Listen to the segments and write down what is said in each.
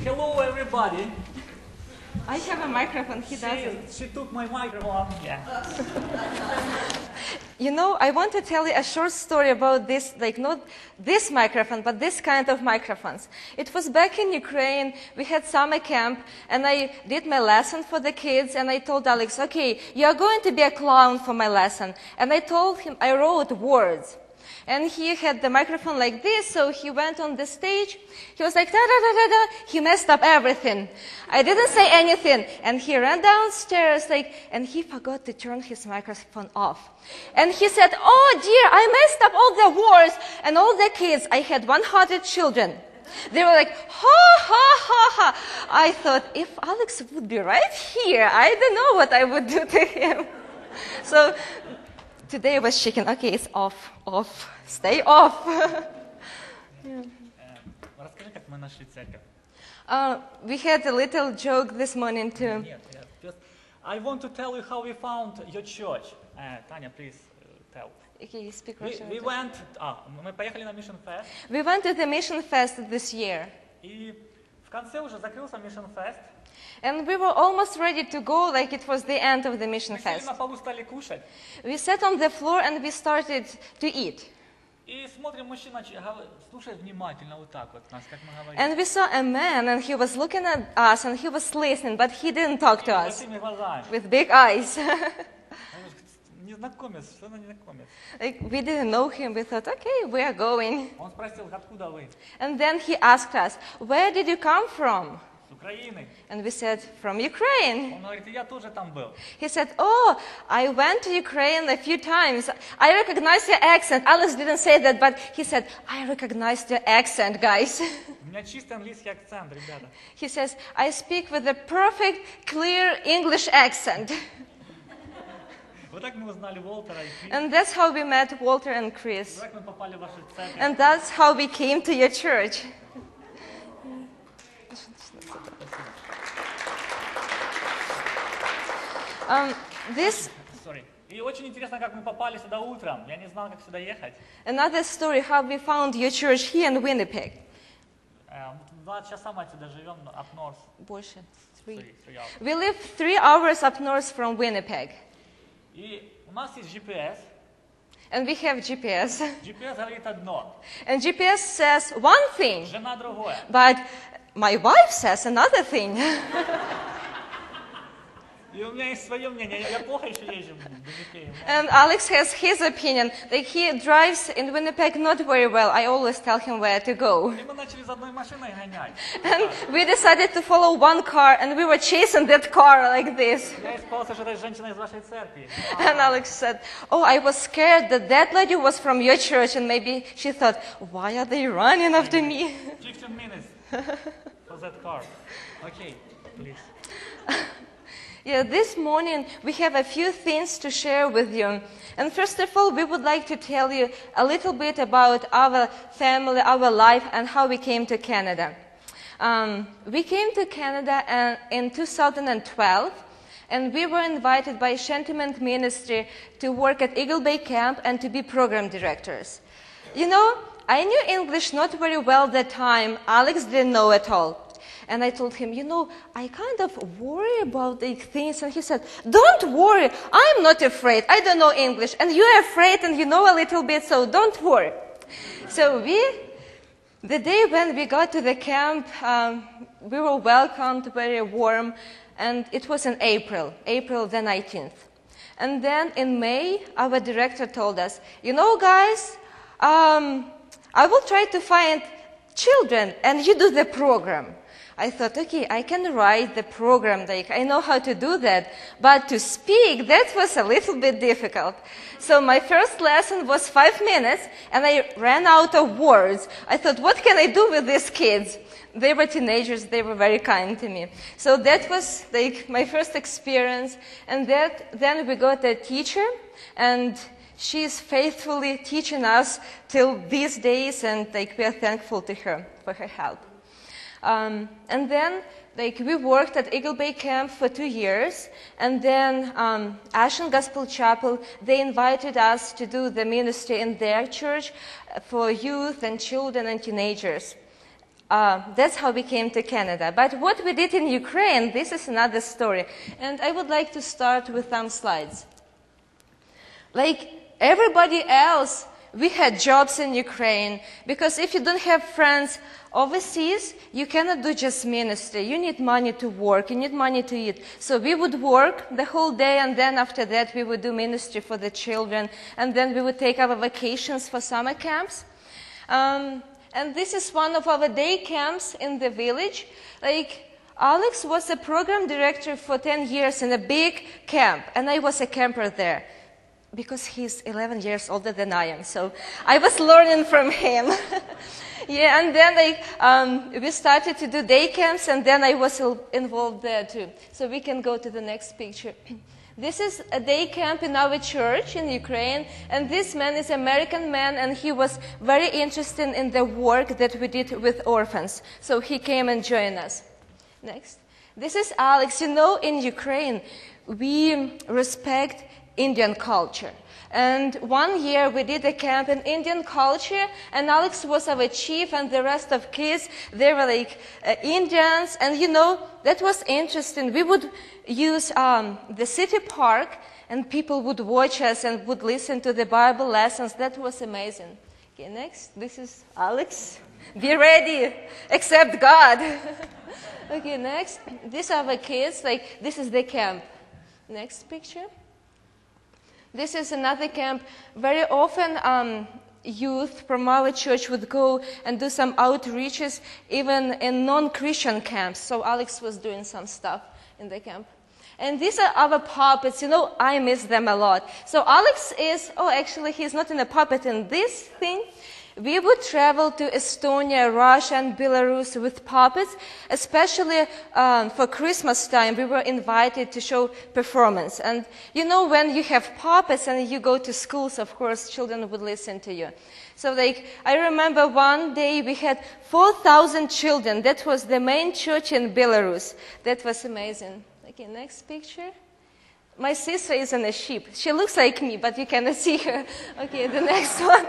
Hello, everybody. I have a microphone, he doesn't. She took my microphone. Yeah. You know, I want to tell you a short story about this, like not this microphone, but this kind of microphones. It was back in Ukraine, we had summer camp, and I did my lesson for the kids, and I told Alex, okay, you are going to be a clown for my lesson. And I told him, I wrote words. And he had the microphone like this, so he went on the stage. He was like, da-da-da-da-da. He messed up everything. I didn't say anything. And he ran downstairs, and he forgot to turn his microphone off. And he said, oh dear, I messed up all the words. And all the kids, I had 100 children. They were like, ha, ha, ha, ha. I thought, if Alex would be right here, I don't know what I would do to him. So today I was checking, okay, it's off, stay off. Расскажи, как мы нашли церковь. We had a little joke this morning too. Нет, just I want to tell you how we found your church. Tanya, please tell. Okay, speak Russian. Мы поехали на Mission Fest. We went to the Mission Fest this year. И в конце уже закрылся Mission Fest. And we were almost ready to go, like it was the end of the Mission Мы сели Fest. на полу, стали кушать. We sat on the floor and we started to eat. И смотрим, мужчина слушает внимательно вот так вот нас, как мы говорим. And we saw a man and he was looking at us and he was listening, but he didn't talk to us Большими глазами. with big eyes. Незнакомец, что за незнакомец? Like, we didn't know him. We thought, okay, we are going. Он спросил, откуда вы? And then he asked us, where did you come from? С Украины. And we said, from Ukraine. Он говорит, я тоже там был. He said, oh, I went to Ukraine a few times. I recognize your accent. Alex didn't say that, but he said, I recognized your accent, guys. У меня чистый английский акцент, ребята. He says, I speak with a perfect, clear English accent. Вот так мы узнали Уолтера и Крис. And that's how we met Walter and Chris. Вот так мы попали в вашу церковь. And that's how we came to your church. Sorry. И очень интересно, как мы попали сюда утром. Я не знал, как сюда ехать. Another story, how we found your church here in Winnipeg. 2 часа мы отсюда живем, up north. Больше. 3. 3 hours. We live 3 hours up north from Winnipeg. И у нас есть GPS. And we have GPS. GPS говорит одно, And GPS says one thing, жена другое. but my wife says another thing. И у меня есть свое мнение. Я плохо еще езжу в Winnipeg. And Alex has his opinion. Like he drives in Winnipeg not very well. I always tell him where to go. И мы начали за одной машиной гонять. And we decided to follow one car, and we were chasing that car like this. Я испугался, что это женщина из вашей церкви. And Alex said, oh, I was scared that that lady was from your church, and maybe she thought, why are they running after me? 15 minutes for that car. Okay, please. Yeah, this morning we have a few things to share with you. And first of all, we would like to tell you a little bit about our family, our life, and how we came to Canada. We came to Canada in 2012, and we were invited by Sentiment Ministry to work at Eagle Bay Camp and to be program directors. You know, I knew English not very well that time. Alex didn't know at all. And I told him, you know, I kind of worry about these things. And he said, don't worry, I'm not afraid. I don't know English. And you're afraid and you know a little bit, so don't worry. So the day when we got to the camp, we were welcomed, very warm. And it was in April the 19th. And then in May, our director told us, you know, guys, I will try to find children and you do the program. I thought, okay, I can write the program, like I know how to do that, but to speak, that was a little bit difficult. So my first lesson was 5 minutes, and I ran out of words. I thought, what can I do with these kids? They were teenagers, they were very kind to me. So that was like my first experience, and then we got a teacher, and she is faithfully teaching us till these days, and like we are thankful to her for her help. And then we worked at Eagle Bay Camp for 2 years, and then Ashen Gospel Chapel, they invited us to do the ministry in their church for youth and children and teenagers. that's how we came to Canada. But what we did in Ukraine, this is another story. And I would like to start with some slides. Like everybody else, we had jobs in Ukraine, because if you don't have friends overseas, you cannot do just ministry. You need money to work, you need money to eat. So we would work the whole day, and then after that we would do ministry for the children, and then we would take our vacations for summer camps. And this is one of our day camps in the village. Like, Alex was a program director for 10 years in a big camp, and I was a camper there, because he's 11 years older than I am, so I was learning from him. Yeah, and then we started to do day camps, and then I was involved there too. So we can go to the next picture. This is a day camp in our church in Ukraine, and this man is an American man, and he was very interested in the work that we did with orphans. So he came and joined us. Next. This is Alex. You know, in Ukraine, we respect Indian culture. And one year we did a camp in Indian culture, and Alex was our chief, and the rest of kids, they were like Indians. And you know, that was interesting. We would use the city park, and people would watch us and would listen to the Bible lessons. That was amazing. Okay, next. This is Alex. Be ready, accept God. Okay, next. These are the kids. Like, this is the camp. Next picture. This is another camp. Very often youth from our church would go and do some outreaches, even in non-Christian camps. So Alex was doing some stuff in the camp. And these are our puppets. You know, I miss them a lot. So Alex is, actually he's not in a puppet in this thing. We would travel to Estonia, Russia, and Belarus with puppets, especially for Christmas time. We were invited to show performance. And you know, when you have puppets and you go to schools, of course, children would listen to you. So like, I remember one day we had 4,000 children. That was the main church in Belarus. That was amazing. Okay, next picture. My sister is on a sheep. She looks like me, but you cannot see her. Okay, the next one.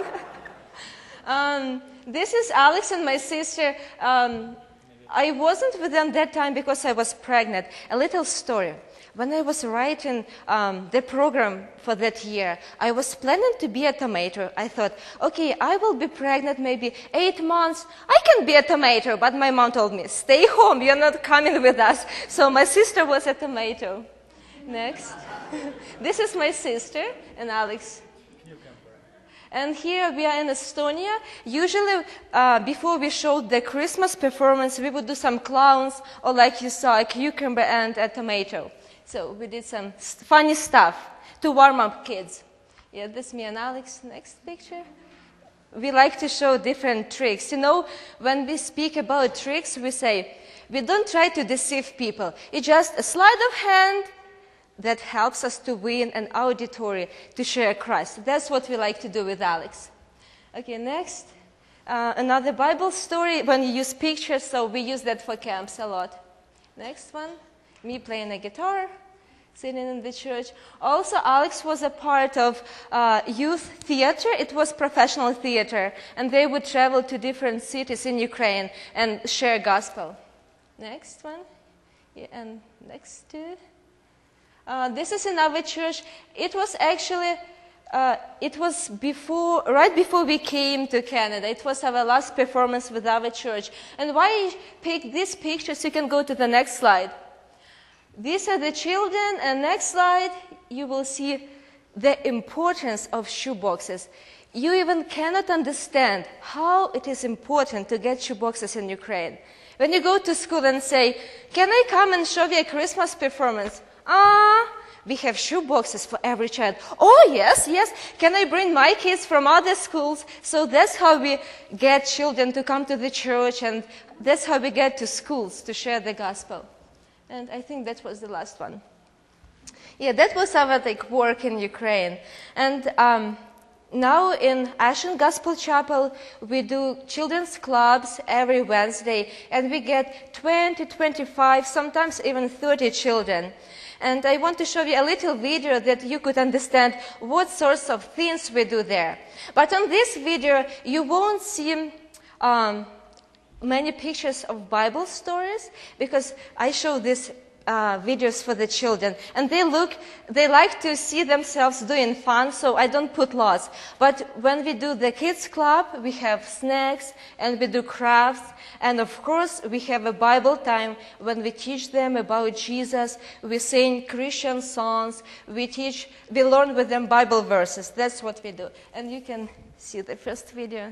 This is Alex and my sister. I wasn't with them that time because I was pregnant. A little story. When I was writing the program for that year, I was planning to be a tomato. I thought, okay, I will be pregnant maybe 8 months. I can be a tomato. But my mom told me, stay home, you're not coming with us. So my sister was a tomato. Next. This is my sister and Alex. And here we are in Estonia. Usually, before we showed the Christmas performance, we would do some clowns, or like you saw, a cucumber and a tomato. So we did some funny stuff to warm up kids. Yeah, this is me and Alex. Next picture. We like to show different tricks. You know, when we speak about tricks, we say, we don't try to deceive people. It's just a sleight of hand that helps us to win an auditory to share Christ. That's what we like to do with Alex. Okay, next. Another Bible story when you use pictures, so we use that for camps a lot. Next one. Me playing a guitar, sitting in the church. Also, Alex was a part of youth theater. It was professional theater, and they would travel to different cities in Ukraine and share gospel. Next one. Yeah, and next two. This is in our church. It was actually, right before we came to Canada. It was our last performance with our church. And why I picked these pictures, you can go to the next slide. These are the children, and next slide, you will see the importance of shoeboxes. You even cannot understand how it is important to get shoeboxes in Ukraine. When you go to school and say, can I come and show you a Christmas performance? We have shoeboxes for every child. Oh, yes, yes. Can I bring my kids from other schools? So that's how we get children to come to the church, and that's how we get to schools to share the gospel. And I think that was the last one. Yeah, that was our work in Ukraine. And now in Ashen Gospel Chapel, we do children's clubs every Wednesday, and we get 20, 25, sometimes even 30 children. And I want to show you a little video that you could understand what sorts of things we do there. But on this video, you won't see many pictures of Bible stories because I show these videos for the children, and they like to see themselves doing fun, so I don't put lots. But when we do the kids club, we have snacks and we do crafts, and of course we have a Bible time when we teach them about Jesus. We sing Christian songs, we learn with them Bible verses. That's what we do. And you can see the first video.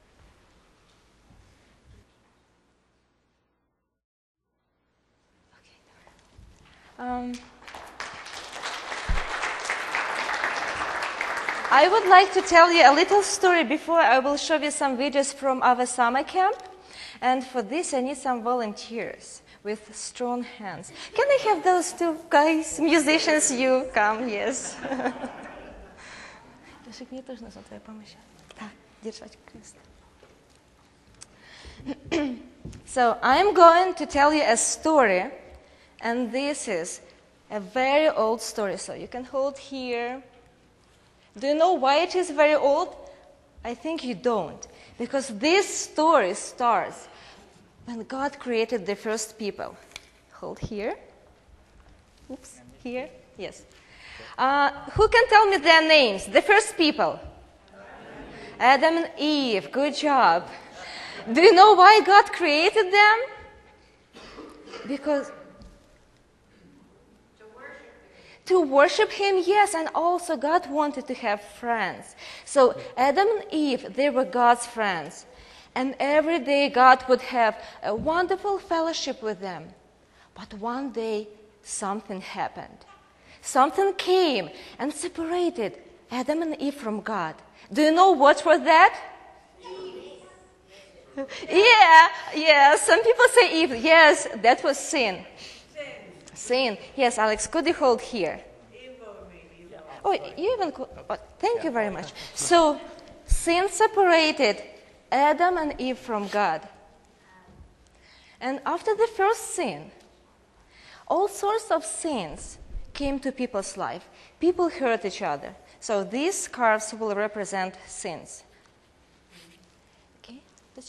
I would like to tell you a little story before I will show you some videos from our summer camp. And for this, I need some volunteers with strong hands. Can I have those two guys, musicians? You come, yes. So I'm going to tell you a story. And this is a very old story, so you can hold here. Do you know why it is very old? I think you don't. Because this story starts when God created the first people. Hold here. Oops, here. Yes. Who can tell me their names? The first people. Adam and Eve. Good job. Do you know why God created them? Because to worship Him, yes, and also God wanted to have friends. So Adam and Eve, they were God's friends. And every day God would have a wonderful fellowship with them. But one day something happened. Something came and separated Adam and Eve from God. Do you know what was that? Yeah, some people say Eve. Yes, that was sin. Sin. Yes, Alex, could you hold here? Oh, you even could. Oh, thank you very much. So, sin separated Adam and Eve from God. And after the first sin, all sorts of sins came to people's life. People hurt each other. So these scarves will represent sins. Okay,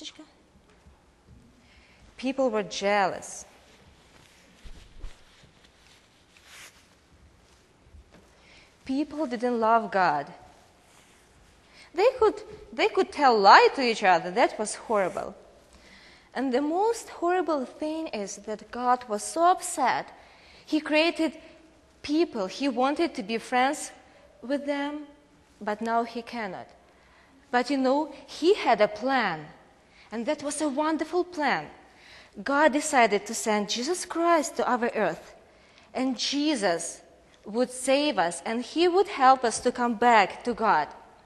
people were jealous. People didn't love God. They could tell lie to each other. That was horrible. And the most horrible thing is that God was so upset. He created people. He wanted to be friends with them, but now He cannot. But you know, He had a plan, and that was a wonderful plan. God decided to send Jesus Christ to our earth, and Jesus would save us, and He would help us to come back to God.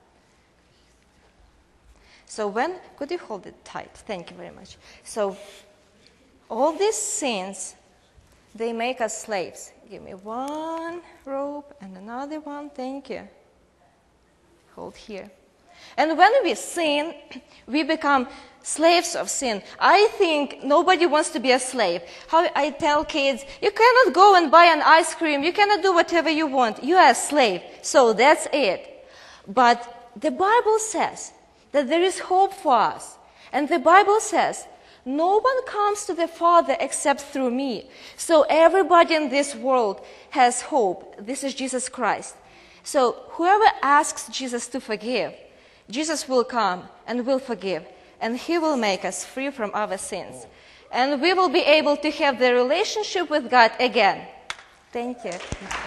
So could you hold it tight? Thank you very much. So all these sins, they make us slaves. Give me one rope and another one. Thank you. Hold here. And when we sin, we become slaves of sin. I think nobody wants to be a slave. How I tell kids, you cannot go and buy an ice cream. You cannot do whatever you want. You are a slave. So that's it. But the Bible says that there is hope for us. And the Bible says, no one comes to the Father except through me. So everybody in this world has hope. This is Jesus Christ. So whoever asks Jesus to forgive, Jesus will come and will forgive. And He will make us free from our sins. And we will be able to have the relationship with God again. Thank you.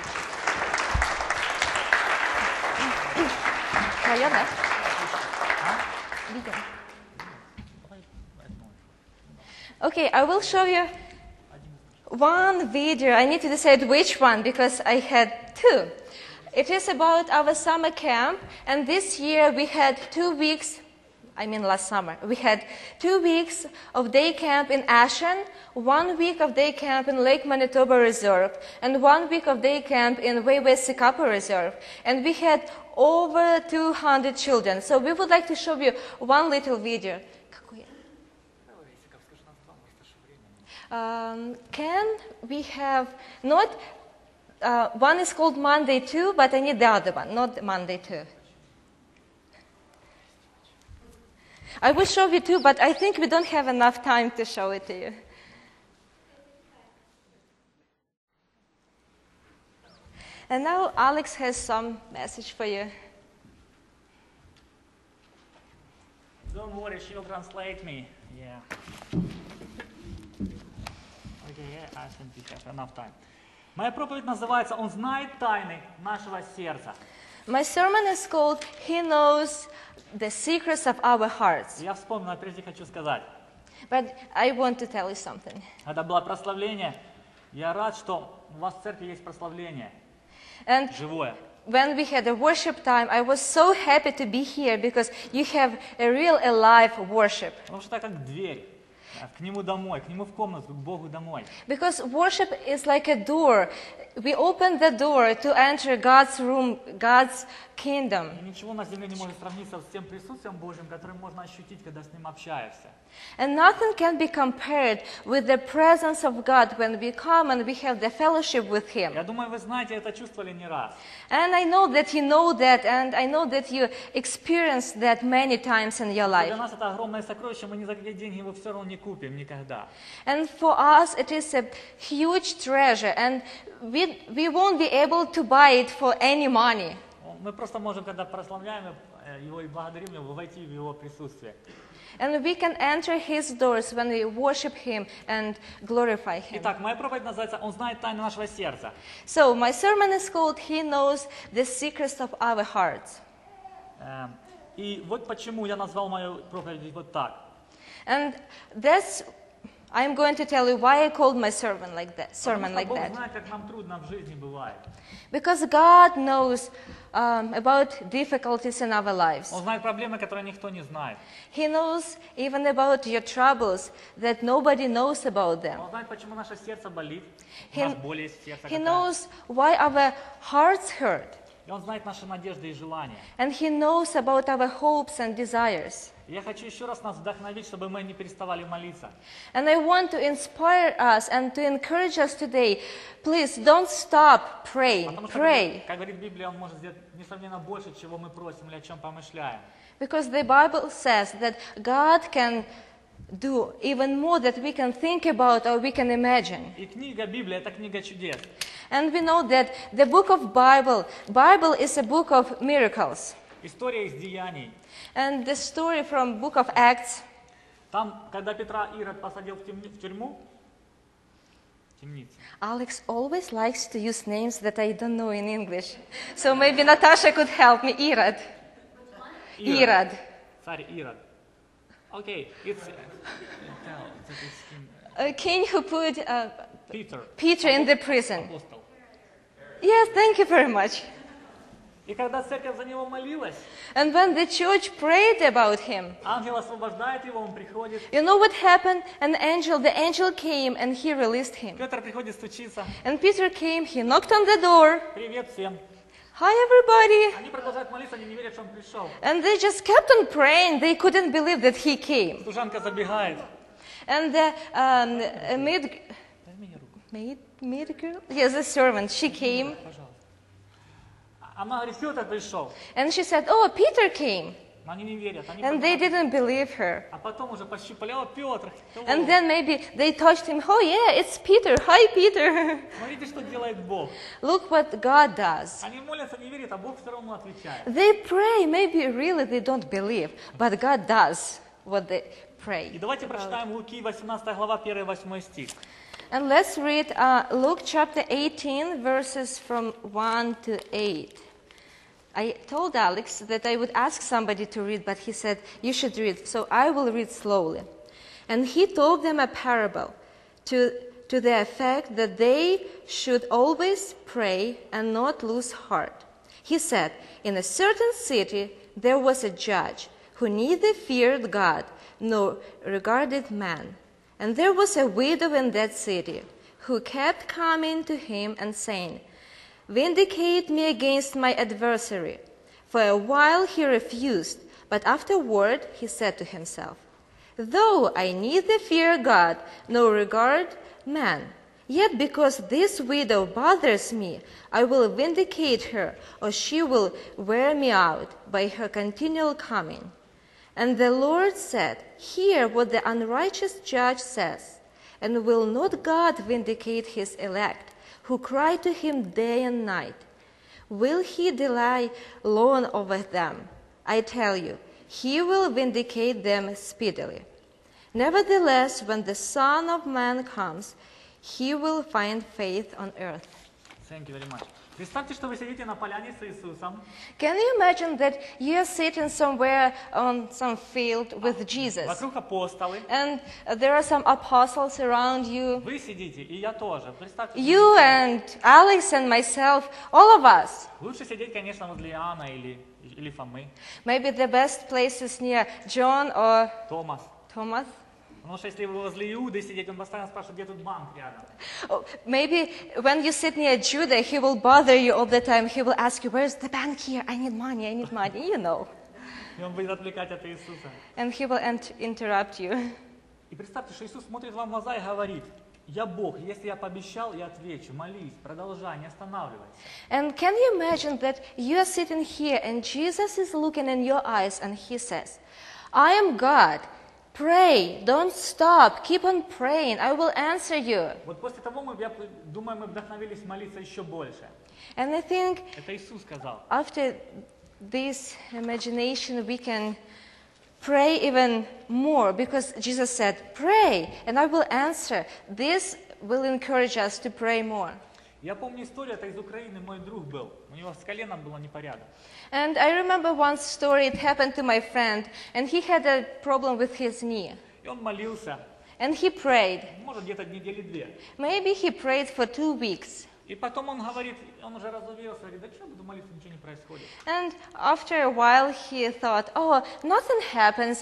Okay, I will show you one video. I need to decide which one because I had two. It is about our summer camp, and this year we had 2 weeks, last summer, we had 2 weeks of day camp in Ashen, 1 week of day camp in Lake Manitoba Reserve, and 1 week of day camp in Waiwesikapu Reserve. And we had over 200 children. So we would like to show you one little video. Can we have not one is called Monday 2, but I need the other one, not Monday 2. I will show you too, but I think we don't have enough time to show it to you. And now Alex has some message for you. Don't worry, she'll translate me. Yeah. Okay, yeah, I think we have enough time. Моя проповедь называется «Он знает тайны нашего сердца». My sermon is called He Knows the Secrets of Our Hearts. Я вспомнил, а прежде хочу сказать. But I want to tell you something. Это было прославление. Я рад, что у вас в церкви есть прославление. And Живое. when we had a worship time, I was so happy to be here because you have a real alive worship. Потому что это как дверь. К Нему домой, к Нему в комнату, к Богу домой. Because worship is like a door. We open the door to enter God's room, God's kingdom. И ничего на земле не может сравниться с тем присутствием Божьим, которое можно ощутить, когда с Ним общаешься. And nothing can be compared with the presence of God when we come and we have the fellowship with Him. Я думаю, вы знаете, это чувствовали не раз. And I know that you know that, and I know that you experienced that many times in your Для life. нас это огромное сокровище, мы ни за какие деньги его все равно не купим никогда. And for us, it is a huge treasure, and we won't be able to buy it for any money. Мы просто можем, когда прославляем Его и благодарим Его, войти в Его присутствие. And we can enter His doors when we worship Him and glorify Him. Итак, моя проповедь называется «Он знает тайны нашего сердца». So, my sermon is called He Knows the Secrets of Our Hearts. И вот почему я назвал мою проповедь вот так. And that's, I'm going to tell you why I called my sermon like that. Sermon like Бог that. знает, как нам трудно в жизни бывает. Because God knows about difficulties in our lives. Он знает проблемы, которые никто не знает. He knows even about your troubles that nobody knows about them. Он знает, почему наше сердце болит. У He- нас боль есть в сердце He какая-то. knows why our hearts hurt. И Он знает наши надежды и желания. And He knows about our hopes and desires. И я хочу еще раз нас вдохновить, чтобы мы не переставали молиться. And I want to inspire us and to encourage us today. Please don't stop praying. Потому что, Pray. как говорит Библия, Он может сделать несравненно больше, чего мы просим или о чем помышляем. Because the Bible says that God can do even more that we can think about or we can imagine. И книга Библия – это книга чудес. And we know that the book of Bible is a book of miracles. История из Деяний. And the story from book of Acts, Там, когда Петра Ирод посадил в тюрьму, темницу, Alex always likes to use names that I don't know in English. So maybe Natasha could help me. Irad. Irad. Царь Ирод. Окей, it's A king who put Peter, Peter in the prison. апостол. Yes, thank you very much. И когда церковь за него молилась, And when the church prayed about him, ангел освобождает его, он приходит. you know what happened? The angel came and he released him. Петр приходит стучиться. And Peter came, he knocked on the door. Привет всем. Hi, everybody. Они продолжают молиться, они не верят, что он пришел. And they just kept on praying. They couldn't believe that he came. Служанка забегает. And the maid Дай мне руку, girl? Yes, the servant. She came. пожалуйста. Она говорит, Петр пришел. And she said, oh, Peter came. Но они не верят. Они And they продолжают. didn't believe her. А потом уже пощупали, о, Петр. And then maybe they touched him. Oh, yeah, it's Peter. Hi, Peter. Смотрите, что делает Бог. Look what God does. Они молятся, не верят, а Бог все равно отвечает. They pray. Maybe really they don't believe. But God does what they pray. И давайте прочитаем Луки, 18 глава, 1-8 стих. And let's read Luke chapter 18, verses from 1 to 8. I told Alex that I would ask somebody to read, but he said, you should read. So I will read slowly. And he told them a parable to the effect that they should always pray and not lose heart. He said, in a certain city there was a judge who neither feared God nor regarded man. And there was a widow in that city who kept coming to him and saying, vindicate me against my adversary. For a while he refused, but afterward he said to himself, though I neither fear God nor regard man, yet because this widow bothers me, I will vindicate her, or she will wear me out by her continual coming. And the Lord said, Hear what the unrighteous judge says. And will not God vindicate his elect, who cry to him day and night? Will he delay long over them? I tell you, he will vindicate them speedily. Nevertheless, when the Son of Man comes, he will find faith on earth. Thank you very much. Представьте, что вы сидите на поляне с Иисусом, Can you imagine that you're sitting somewhere on some field with Jesus? вокруг апостолы, And there are some apostles around you. вы сидите, и я тоже. Представьте, You and Alex and myself, all of us. лучше сидеть, конечно, возле Иоанна или Фомы, Maybe the best place is near John or Томас. Thomas. Потому что если вы возле Иуды сидеть, он постоянно спрашивает, где тут банк рядом. Oh, maybe when you sit near Judah, he will bother you all the time. He will ask you, where's the bank here? I need money, you know. И он будет отвлекать от Иисуса. And he will interrupt you. И представьте, что Иисус смотрит вам в глаза и говорит, я Бог, если я пообещал, я отвечу, молись, продолжай, не останавливайся. And can you imagine that you are sitting here and Jesus is looking in your eyes and he says, I am God. Pray, don't stop, keep on praying, I will answer you. Вот после того, я думаю, мы вдохновились молиться еще больше. And I think Это Иисус сказал. after this imagination, we can pray even more because Jesus said, pray and I will answer. This will encourage us to pray more. Я помню историю, это из Украины, мой друг был. У него с коленом было непорядок. And I remember one story, it happened to my friend, and he had a problem with his knee. И он молился, And he prayed. может, где-то недели две. Maybe he prayed for 2 weeks. И потом он говорит, он уже разуверился, говорит, да что я буду молиться, ничего не происходит. And after a while, he thought, oh, nothing happens.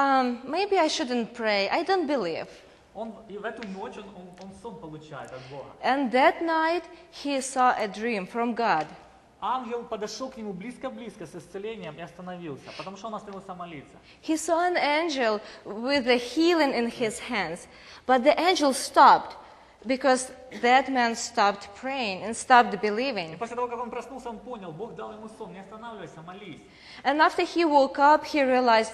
Maybe I shouldn't pray. I don't believe. И в эту ночь он сон получает от Бога. And that night, he saw a dream from God. Ангел подошел к нему близко-близко с исцелением и остановился, потому что он остановился молиться. He saw an angel with a healing in his hands. But the angel stopped because that man stopped praying and stopped И believing. после того, как он проснулся, он понял, Бог дал ему сон, не останавливайся, молись. And after he woke up, he realized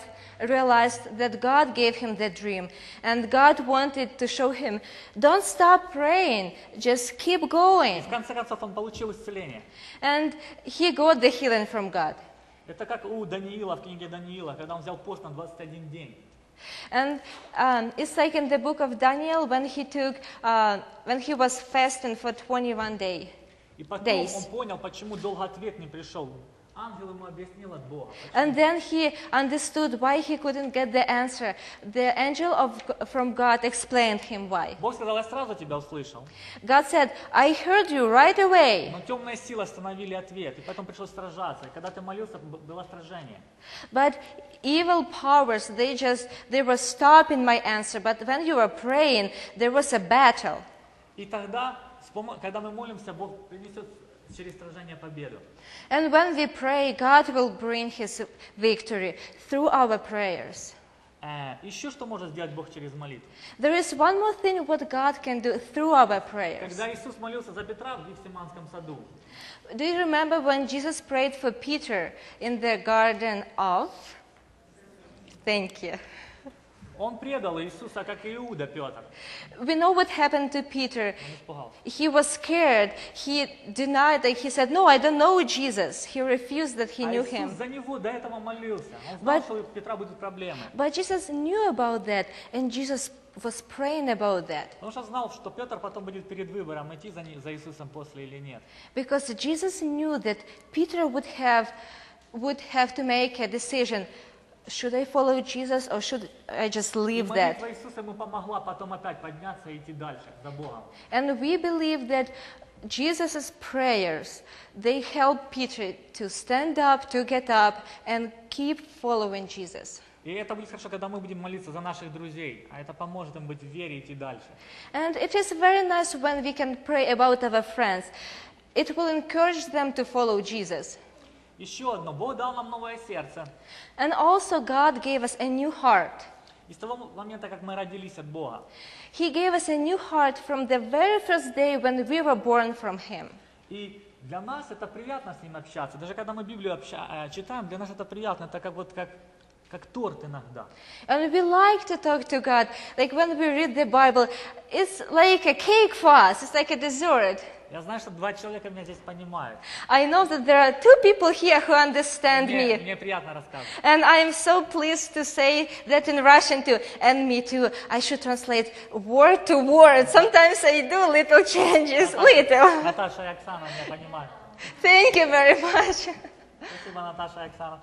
that God gave him the dream. And God wanted to show him, don't stop praying, just keep going. В конце концов, он получил исцеление. And he got the healing from God. Это как у Даниила, в книге Даниила, когда он взял пост на 21 день. And it's like in the book of Daniel when he was fasting for 21 days. И потом Days. он понял, почему долго ответ не пришел. Ангел ему объяснил от Бога. And then he understood why he couldn't get the answer. The angel from God explained him why. Бог сказал, я сразу тебя услышал. God said, I heard you right away. Но темные силы остановили ответ, и потом пришлось сражаться. И когда ты молился, было сражение. But evil powers, they were stopping my answer. But when you were praying, there was a battle. И тогда, когда мы молимся, Бог принесет через стражение победу. And when we pray, God will bring His victory through our prayers. Еще что может сделать Бог через молитву? There is one more thing what God can do through our prayers. Когда Иисус молился за Петра в Гефсиманском саду, Do you remember when Jesus prayed for Peter in the garden of? Thank you. он предал Иисуса, как и Иуда Петр. We know what happened to Peter. Он испугался. He was scared. He denied that. He said, no, I don't know Jesus. He refused that he А knew Иисус him. за него до этого молился. Он знал, But- что у Петра будут проблемы. But Jesus knew about that, and Jesus was praying about that. Потому что знал, что Петр потом будет перед выбором, идти за Иисусом после или нет. Because Jesus knew that Peter would have to make a decision. Should I follow Jesus or should I just И leave that? молитва Иисуса ему помогла потом опять подняться и идти дальше, за Богом. And we believe that Jesus' prayers, they help Peter to stand up, to get up, and keep following Jesus. И это будет хорошо, когда мы будем молиться за наших друзей, а это поможет им быть в вере и идти дальше. And it is very nice when we can pray about our friends. It will encourage them to follow Jesus. Еще одно. Бог дал нам новое сердце. And also God gave us a new heart. И с того момента, как мы родились от Бога. He gave us a new heart from the very first day when we were born from Him. И для нас это приятно с Ним общаться. Даже когда мы Библию читаем, для нас это приятно. Это как как торт иногда. And we like to talk to God. Like when we read the Bible, it's like a cake for us. It's like a dessert. Я знаю, что 2 человека меня здесь понимают. I know that there are 2 people here who understand Мне, me. мне приятно рассказывать. And I am so pleased to say that in Russian too. And me too. I should translate word to word. Sometimes I do little changes. Little. Наташа и Оксана меня понимают. Thank you very much. Спасибо, Наташа и Оксана.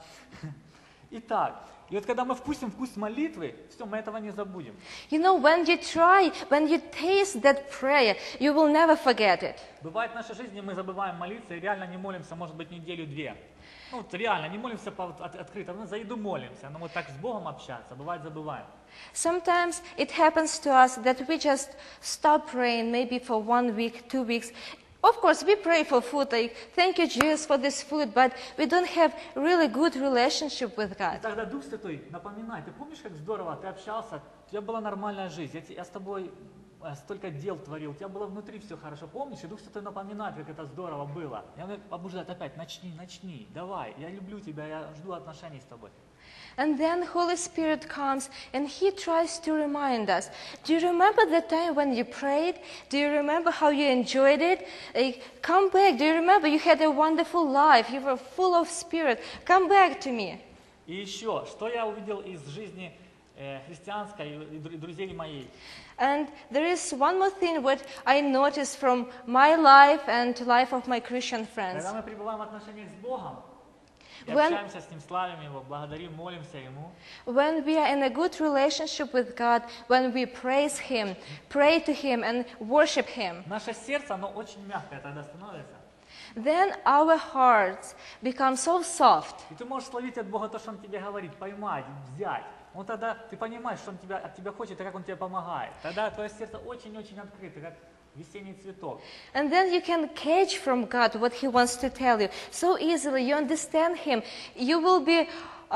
Итак, и вот когда мы вкусим вкус молитвы, все, мы этого не забудем. You know, when you try, when you taste that prayer, you will never forget it. Бывает в нашей жизни, мы забываем молиться и реально не молимся, может быть, неделю-2. Ну, вот реально, не молимся открыто, мы за еду молимся, но вот так с Богом общаться, бывает забываем. Sometimes it happens to us that we just stop praying, maybe for 1 week, 2 weeks. Of course, we pray for food, like, thank you, Jesus, for this food, but we don't have really good relationship with И God. тогда Дух Святой напоминает, ты помнишь, как здорово ты общался, у тебя была нормальная жизнь, я с тобой столько дел творил, у тебя было внутри все хорошо, помнишь? И Дух Святой напоминает, как это здорово было. И Он побуждает опять, начни, давай, я люблю тебя, я жду отношений с тобой. And then Holy Spirit comes and He tries to remind us. Do you remember the time when you prayed? Do you remember how you enjoyed it? Like, come back. Do you remember you had a wonderful life? You were full of Spirit. Come back to me. И еще, что я увидел из жизни христианской и друзей моей. And there is one more thing what I noticed from my life and life of my Christian friends. Когда мы пребываем в отношениях с Богом, и When- общаемся с Ним, славим Его, благодарим, молимся Ему, When we are in a good relationship with God, when we praise Him, pray to Him and worship Him, наше сердце, оно очень мягкое тогда становится. then our hearts become so soft. И ты можешь словить от Бога то, что Он тебе говорит, поймать, взять. Он тогда, ты понимаешь, что Он от тебя хочет, и как Он тебе помогает. Тогда твое сердце очень-очень открыто, как весенний цветок. And then you can catch from God what He wants to tell you so easily. You understand Him. You will be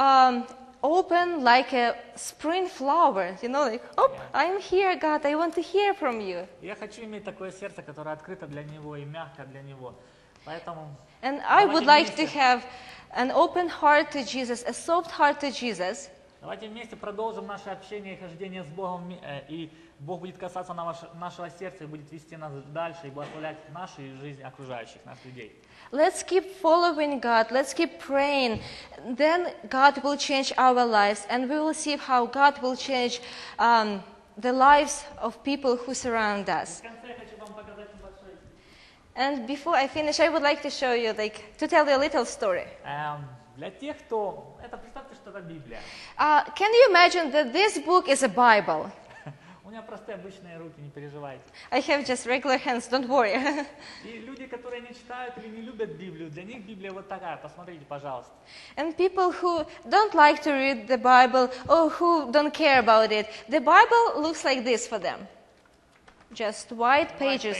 open like a spring flower. You know, like, oh, I'm here, God. I want to hear from you. И я хочу иметь такое сердце, которое открыто для Него и мягко для Него. Поэтому And I would Давайте like to вместе. have an open heart to Jesus, a soft heart to Jesus. давайте вместе продолжим наше общение и хождение с Богом, и Бог будет касаться нашего сердца и будет вести нас дальше и благословлять нашу жизнь окружающих нас людей. Let's keep following God. Let's keep praying. Then God will change our lives, and we will see how God will change the lives of people who surround us. В конце я хочу вам показать небольшой. And before I finish, I would like to show you, to tell you a little story. Для тех, кто... представьте, что это Библия. Can you imagine that this book is a Bible? У меня простые обычные руки, не переживайте. I have just regular hands, don't worry. И люди, которые не читают или не любят Библию, для них Библия вот такая. Посмотрите, пожалуйста. And people who don't like to read the Bible or who don't care about it, the Bible looks like this for them. Just white pages.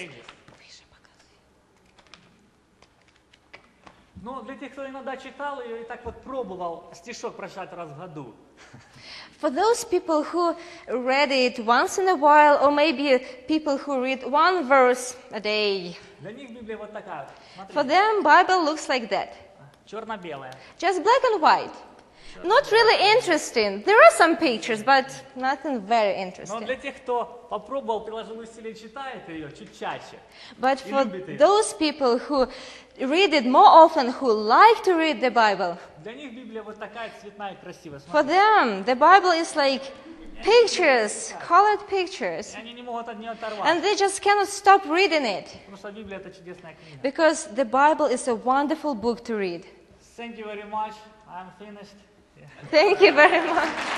Но для тех, кто иногда читал ее и так вот пробовал стишок прочитать раз в году, For those people who read it once in a while, or maybe people who read one verse a day, для них Библия вот такая. for Смотрите, them Bible looks like that. черно-белая. Just black and white. Not really interesting. There are some pictures, but nothing very Но interesting. для тех, кто попробовал, приложил усилия, читает ее чуть чаще, But И for любит её. those people who read it more often, who like to read the Bible, для них Библия вот такая цветная и красивая. for Смотрите. them the Bible is like pictures, colored pictures. И они не могут от нее оторваться, And they just cannot stop reading it потому что Библия это чудесная книга. because the Bible is a wonderful book to read. Thank you very much. I'm finished. Thank you very much.